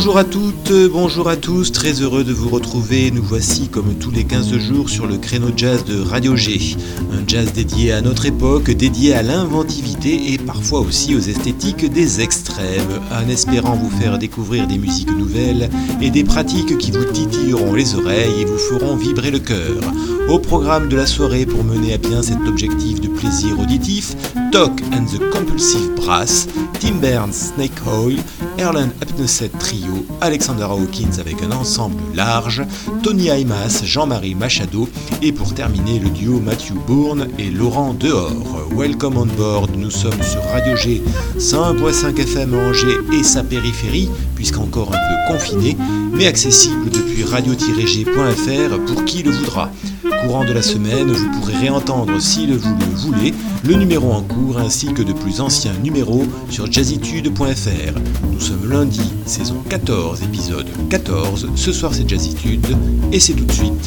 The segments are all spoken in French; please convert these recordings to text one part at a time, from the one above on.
Bonjour à toutes, bonjour à tous, très heureux de vous retrouver. Nous voici comme tous les 15 jours sur le créneau jazz de Radio G. Un jazz dédié à notre époque, dédié à l'inventivité et parfois aussi aux esthétiques des extrêmes, en espérant vous faire découvrir des musiques nouvelles et des pratiques qui vous titilleront les oreilles et vous feront vibrer le cœur. Au programme de la soirée, pour mener à bien cet objectif de plaisir auditif, Toc and the Compulsive Brass, Tim Berners Snake Oil, Erland Upnessett Trio, Alexander Hawkins avec un ensemble large, Tony Aimas, Jean-Marie Machado et pour terminer le duo Matthew Bourne et Laurent Dehors. Welcome on board, nous sommes sur Radio G 101.5 FM à Angers et sa périphérie, puisqu'encore un peu confiné, mais accessible depuis radio-g.fr pour qui le voudra. Courant de la semaine, vous pourrez réentendre, si vous le voulez, le numéro en cours ainsi que de plus anciens numéros sur jazzitude.fr. Nous sommes lundi, saison 14, épisode 14. Ce soir c'est Jazzitude et c'est tout de suite.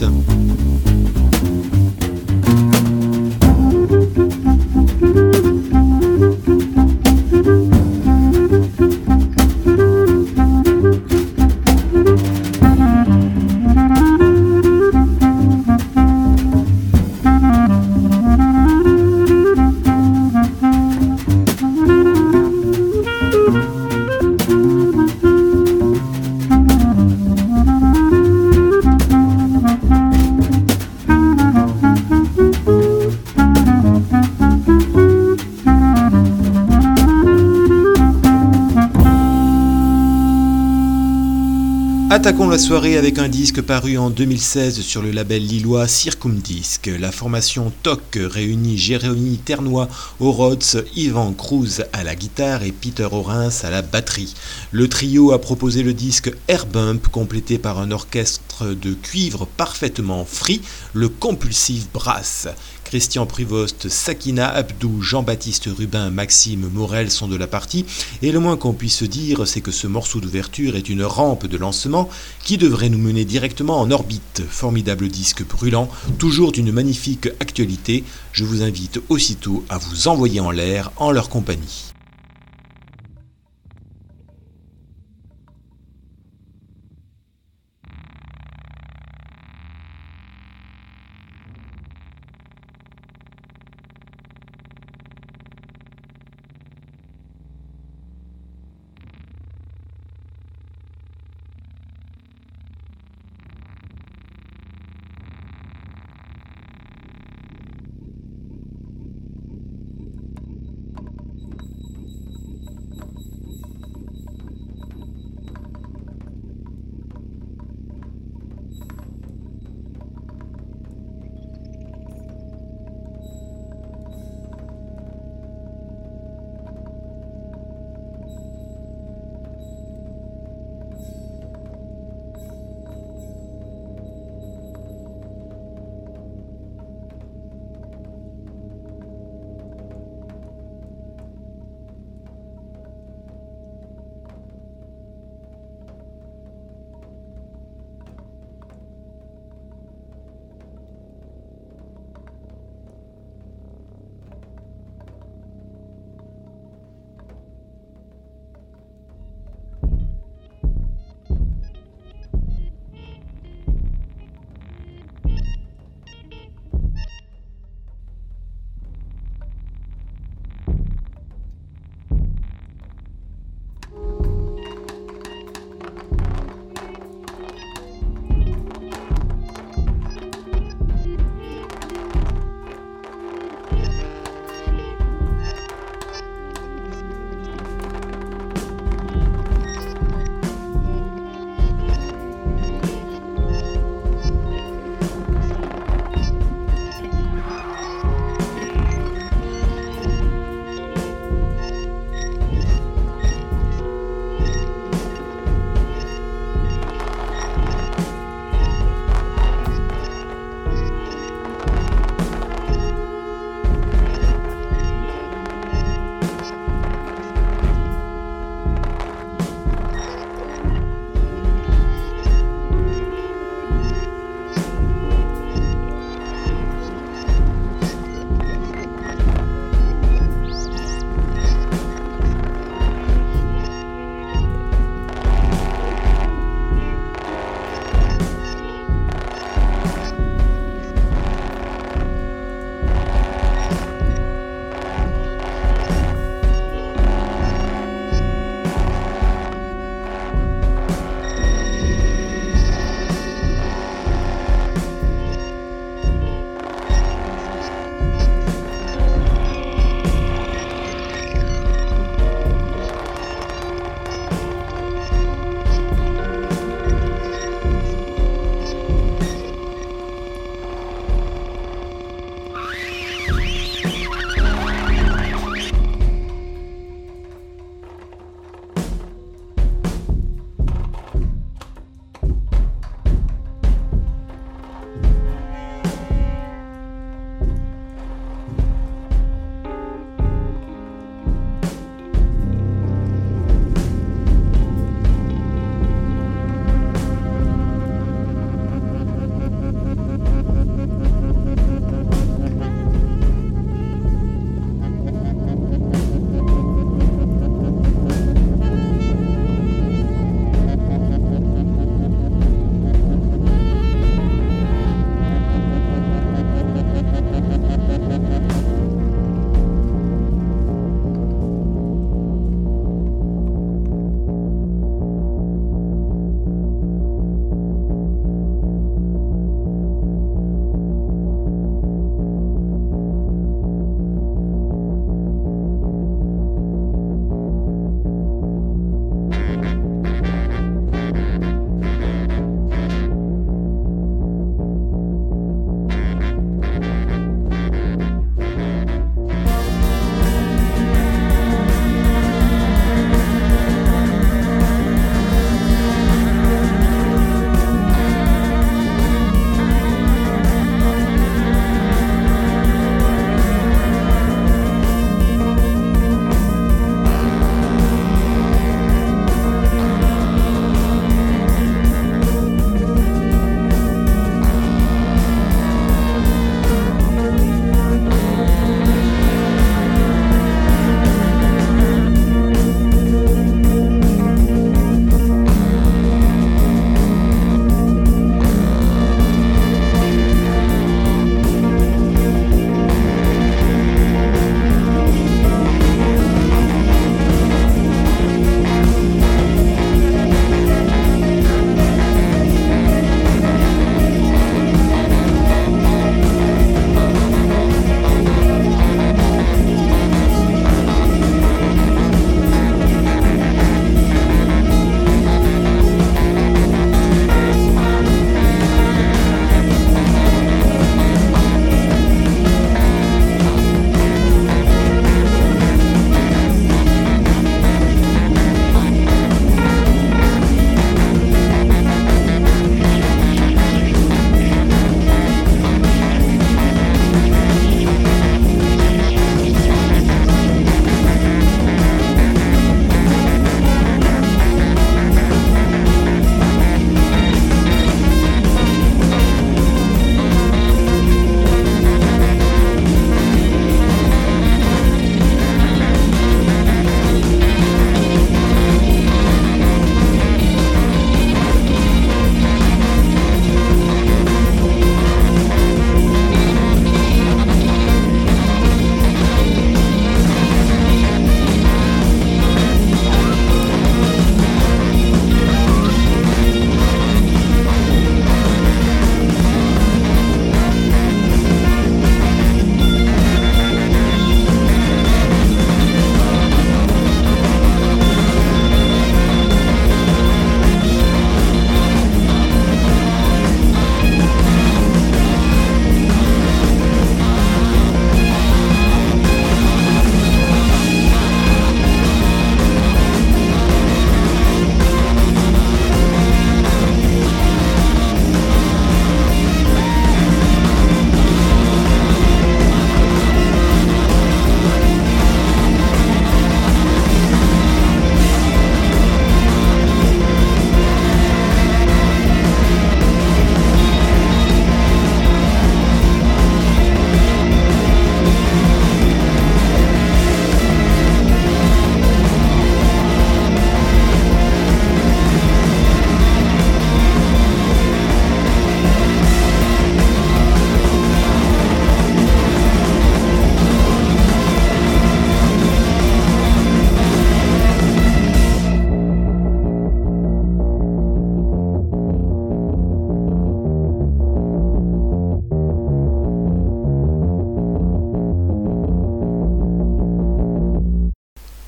Attaquons la soirée avec un disque paru en 2016 sur le label lillois Circumdisc. La formation Toc réunit Jérémy Ternois au Rhodes, Yvan Cruz à la guitare et Peter Orens à la batterie. Le trio a proposé le disque Air Bump, complété par un orchestre de cuivre parfaitement free, le Compulsive Brass. Christian Privost, Sakina Abdou, Jean-Baptiste Rubin, Maxime Morel sont de la partie, et le moins qu'on puisse dire, c'est que ce morceau d'ouverture est une rampe de lancement qui devrait nous mener directement en orbite. Formidable disque brûlant, toujours d'une magnifique actualité. Je vous invite aussitôt à vous envoyer en l'air en leur compagnie.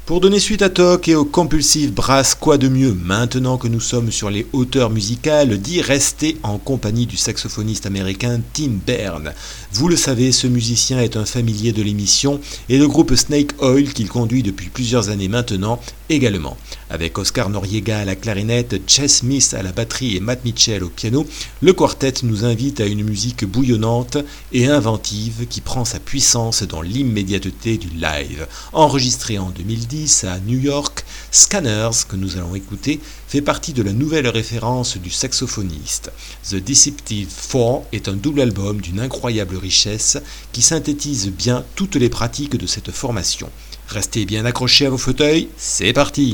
Pour donner suite à Toc et au Compulsive Brass, quoi de mieux maintenant que nous sommes sur les hauteurs musicales d'y rester en compagnie du saxophoniste américain Tim Berne. Vous le savez, ce musicien est un familier de l'émission et le groupe Snake Oil qu'il conduit depuis plusieurs années maintenant également. Avec Oscar Noriega à la clarinette, Chess Smith à la batterie et Matt Mitchell au piano, le quartet nous invite à une musique bouillonnante et inventive qui prend sa puissance dans l'immédiateté du live. Enregistré en 2010 à New York, Scanners, que nous allons écouter, fait partie de la nouvelle référence du saxophoniste. The Deceptive Four est un double album d'une incroyable richesse qui synthétise bien toutes les pratiques de cette formation. Restez bien accrochés à vos fauteuils, c'est parti!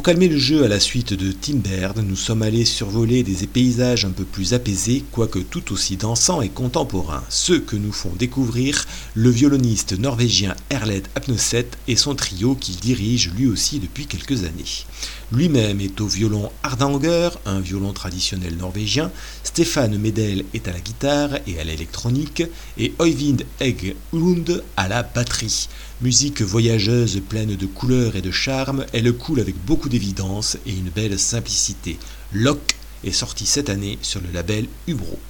calmer le jeu à la suite de Tim Baird, nous sommes allés survoler des paysages un peu plus apaisés, quoique tout aussi dansants et contemporains, ceux que nous font découvrir le violoniste norvégien Erlend Apneset et son trio qu'il dirige lui aussi depuis quelques années. Lui-même est au violon Hardanger, un violon traditionnel norvégien, Stefan Medel est à la guitare et à l'électronique, et Øyvind Egglund à la batterie. Musique voyageuse pleine de couleurs et de charme, elle coule avec beaucoup d'évidence et une belle simplicité. Locke est sorti cette année sur le label Ubro.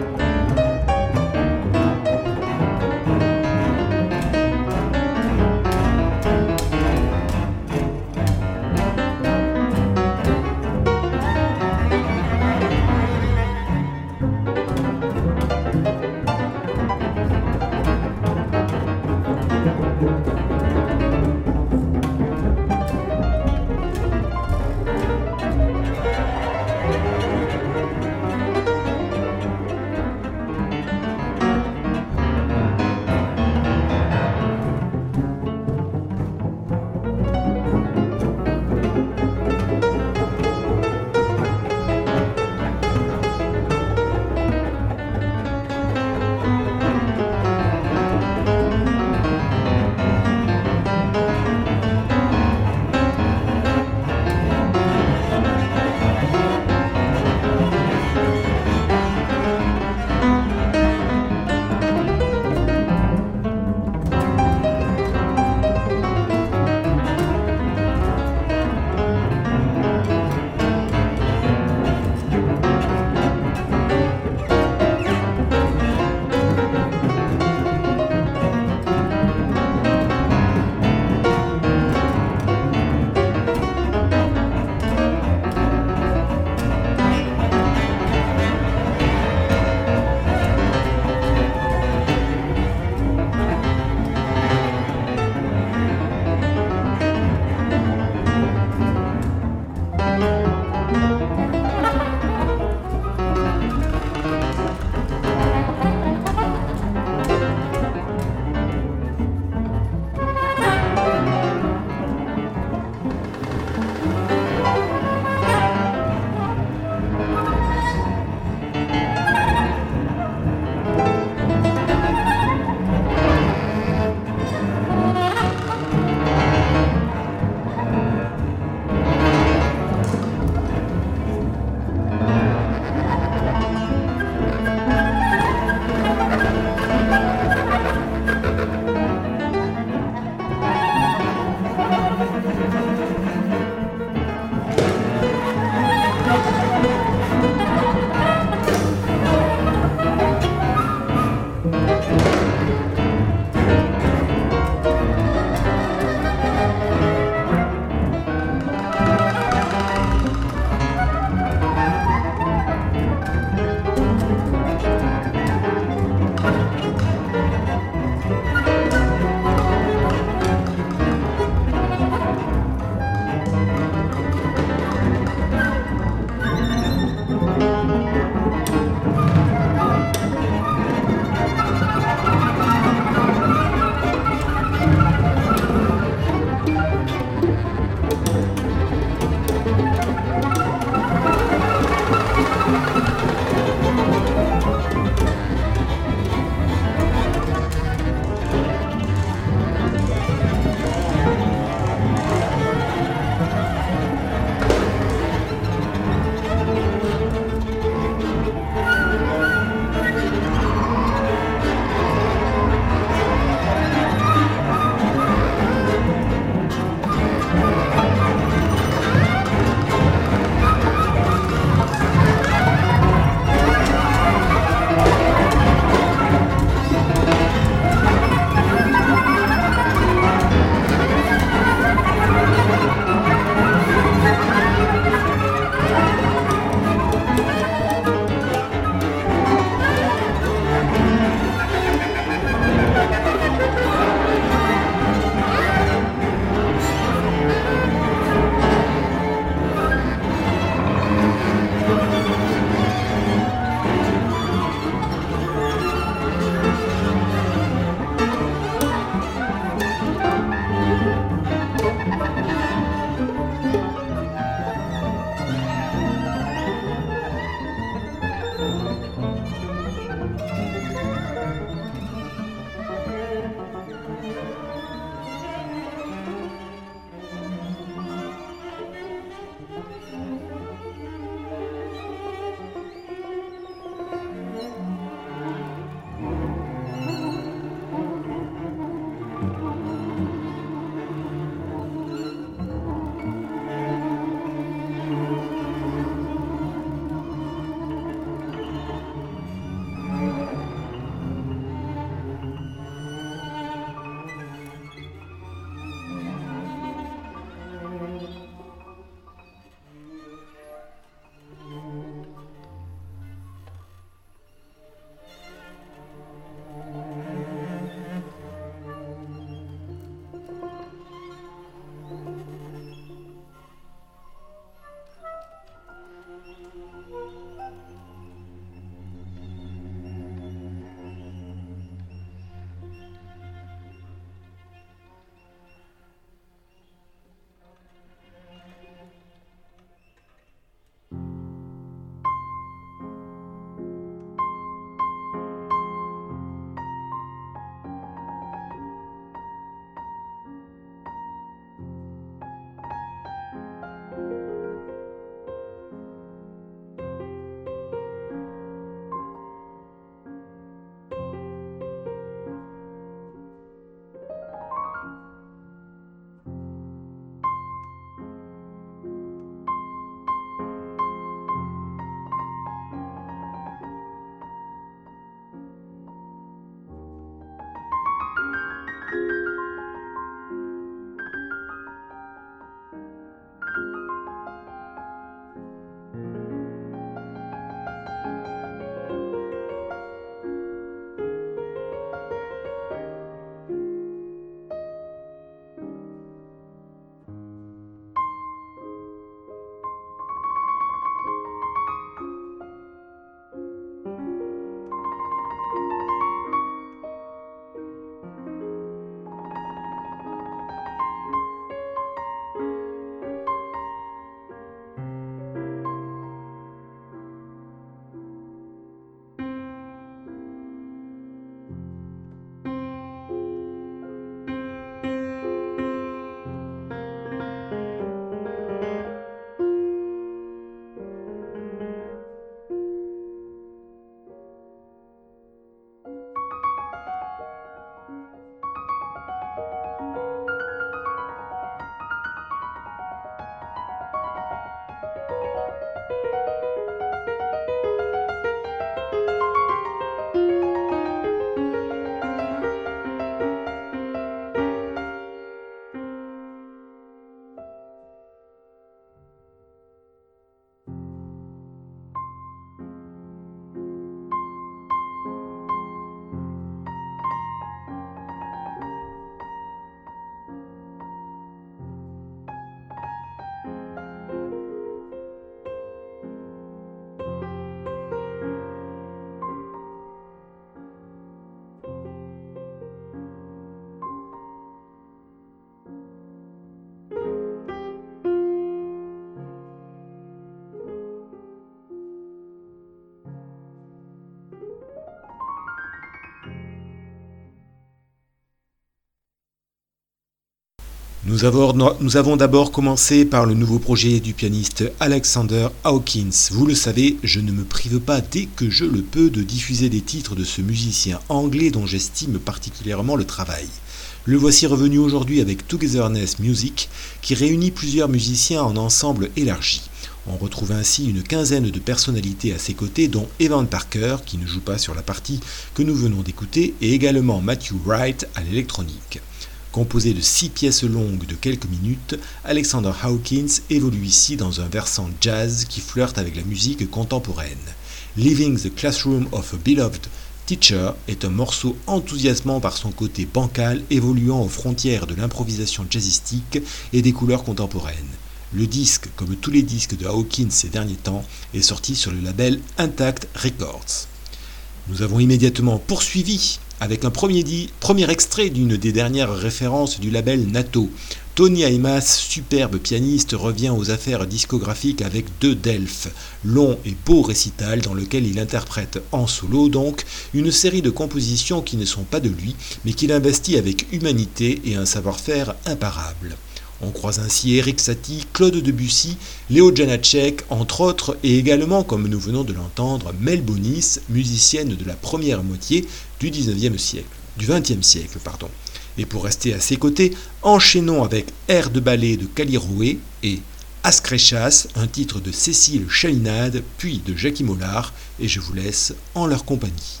Nous avons d'abord commencé par le nouveau projet du pianiste Alexander Hawkins. Vous le savez, je ne me prive pas dès que je le peux de diffuser des titres de ce musicien anglais dont j'estime particulièrement le travail. Le voici revenu aujourd'hui avec Togetherness Music, qui réunit plusieurs musiciens en ensemble élargi. On retrouve ainsi une quinzaine de personnalités à ses côtés, dont Evan Parker, qui ne joue pas sur la partie que nous venons d'écouter, et également Matthew Wright à l'électronique. Composé de 6 pièces longues de quelques minutes, Alexander Hawkins évolue ici dans un versant jazz qui flirte avec la musique contemporaine. Leaving the Classroom of a Beloved Teacher est un morceau enthousiasmant par son côté bancal, évoluant aux frontières de l'improvisation jazzistique et des couleurs contemporaines. Le disque, comme tous les disques de Hawkins ces derniers temps, est sorti sur le label Intact Records. Nous avons immédiatement poursuivi avec un premier extrait d'une des dernières références du label Nato. Tony Aimas, superbe pianiste, revient aux affaires discographiques avec Deux Delphes, long et beau récital dans lequel il interprète en solo donc une série de compositions qui ne sont pas de lui, mais qu'il investit avec humanité et un savoir-faire imparable. On croise ainsi Erik Satie, Claude Debussy, Léo Janáček, entre autres, et également, comme nous venons de l'entendre, Mel Bonis, musicienne de la première moitié du XXe siècle, du XXe siècle. Et pour rester à ses côtés, enchaînons avec Air de ballet de Caliroué et Ascréchas, un titre de Cécile Chalinade, puis de Jackie Mollard, et je vous laisse en leur compagnie.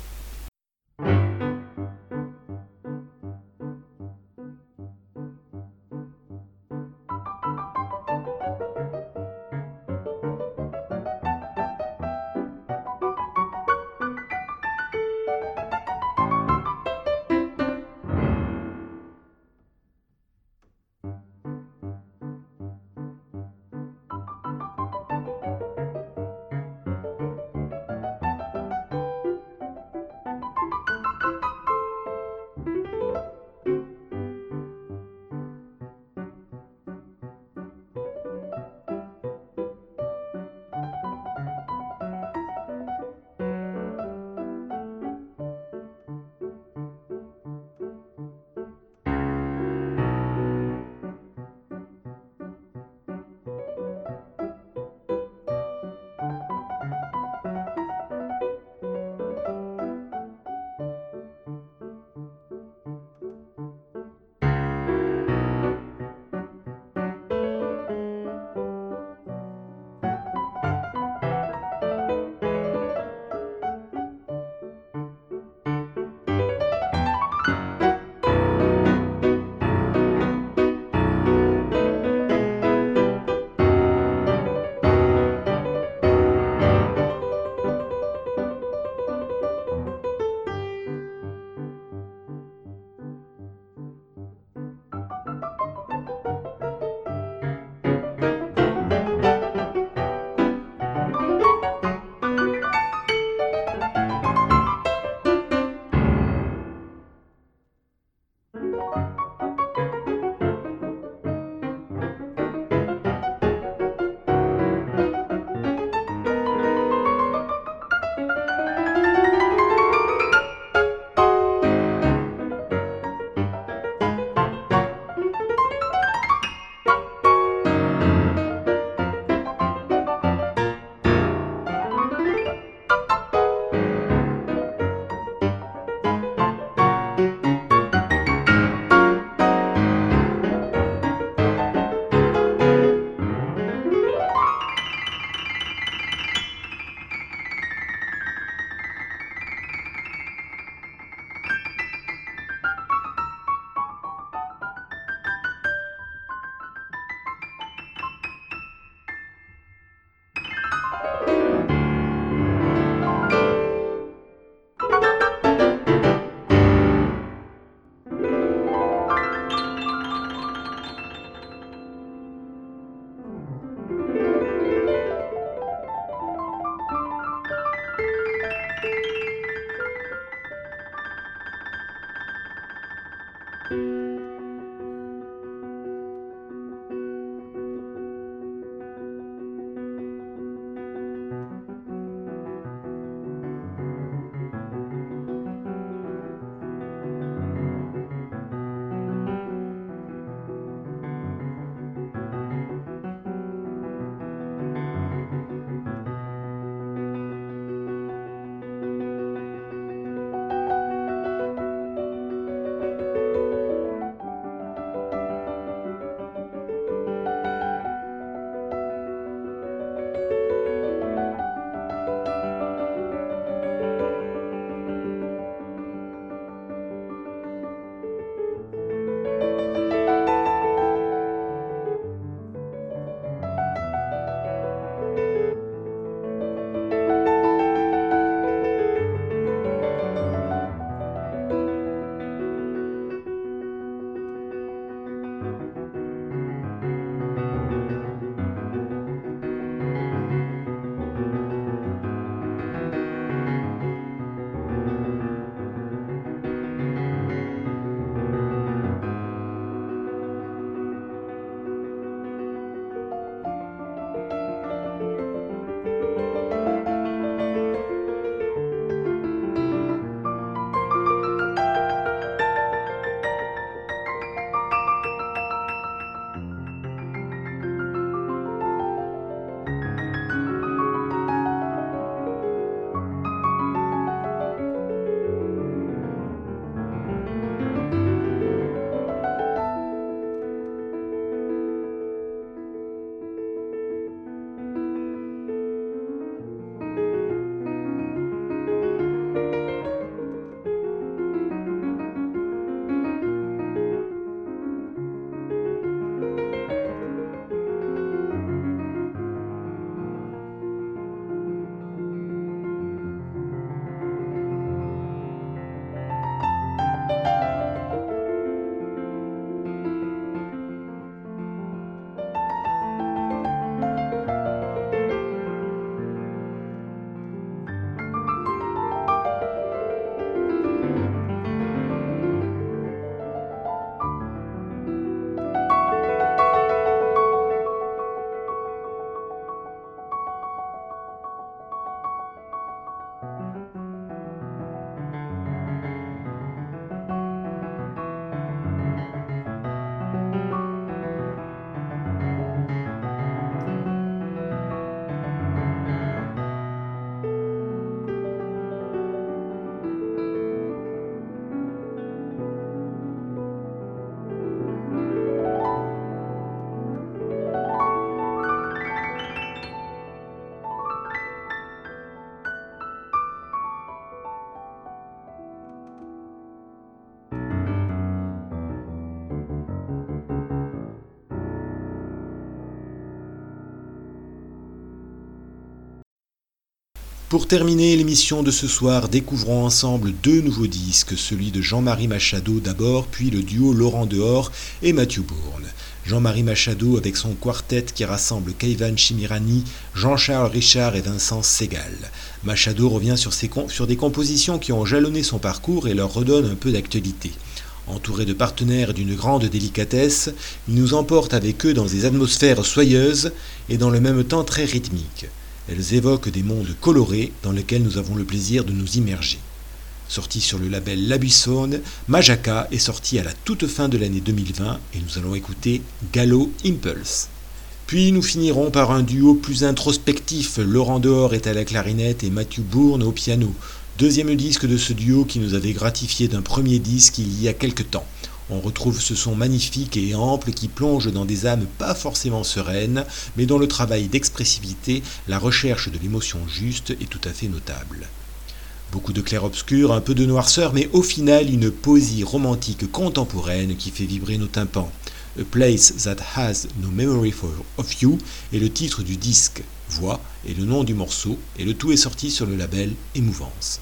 Pour terminer l'émission de ce soir, découvrons ensemble 2 nouveaux disques, celui de Jean-Marie Machado d'abord, puis le duo Laurent Dehors et Matthew Bourne. Jean-Marie Machado avec son quartet qui rassemble Keivan Chimirani, Jean-Charles Richard et Vincent Segal. Machado revient sur des compositions qui ont jalonné son parcours et leur redonne un peu d'actualité. Entouré de partenaires d'une grande délicatesse, il nous emporte avec eux dans des atmosphères soyeuses et dans le même temps très rythmiques. Elles évoquent des mondes colorés dans lesquels nous avons le plaisir de nous immerger. Sorti sur le label La Buissonne, Majaka est sorti à la toute fin de l'année 2020 et nous allons écouter Gallo Impulse. Puis nous finirons par un duo plus introspectif, Laurent Dehors est à la clarinette et Matthew Bourne au piano. Deuxième disque de ce duo qui nous avait gratifié d'un premier disque il y a quelque temps. On retrouve ce son magnifique et ample qui plonge dans des âmes pas forcément sereines, mais dont le travail d'expressivité, la recherche de l'émotion juste est tout à fait notable. Beaucoup de clair-obscur, un peu de noirceur, mais au final une poésie romantique contemporaine qui fait vibrer nos tympans. A Place That Has No Memory of You est le titre du disque, Voix est le nom du morceau, et le tout est sorti sur le label Émouvance.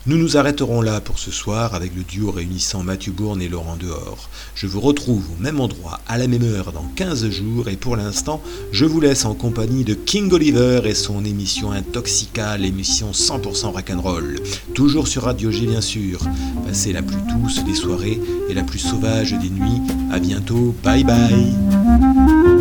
Nous nous arrêterons là pour ce soir avec le duo réunissant Mathieu Bourne et Laurent Dehors. Je vous retrouve au même endroit, à la même heure, dans 15 jours, et pour l'instant, je vous laisse en compagnie de King Oliver et son émission Intoxica, l'émission 100% rock'n'roll. Toujours sur Radio G, bien sûr. Passez la plus douce des soirées et la plus sauvage des nuits. À bientôt, bye bye.